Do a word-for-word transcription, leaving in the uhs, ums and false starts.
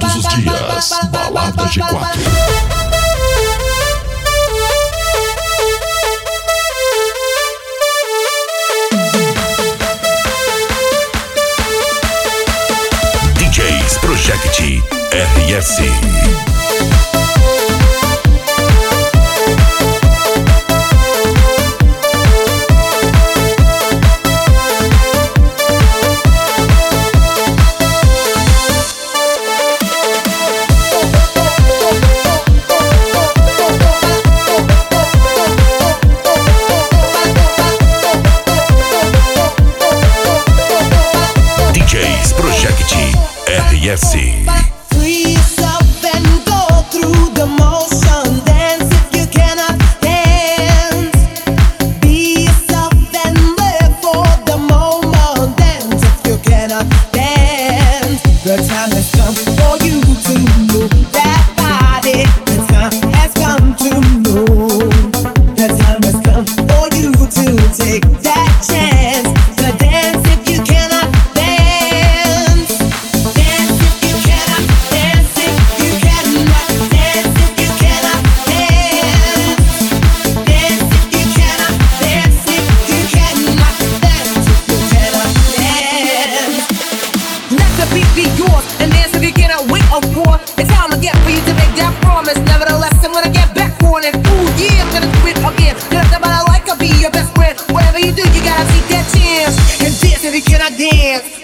Todos os dias, Balada G quatro. D Js Project R S. R S. Free yourself and go through the motion. Dance if you cannot dance. Be yourself and live for the moment. Dance if you cannot dance. The time has come for you to move that body. The time has come to move. The time has come for you to take that chance to dance if you cannot dance. Dance if you cannot dance if you cannot dance if you cannot dance. Dance if you cannot dance if you cannot dance if you cannot dance. Let the beat be yours and dance if you cannot wait or for. It's time again for you to make that promise. Nevertheless, I'm gonna get back on it. Ooh yeah, I'm gonna do it again. Cause somebody like I'll be your best friend. Whatever you do, you gotta take that chance and dance if you cannot dance.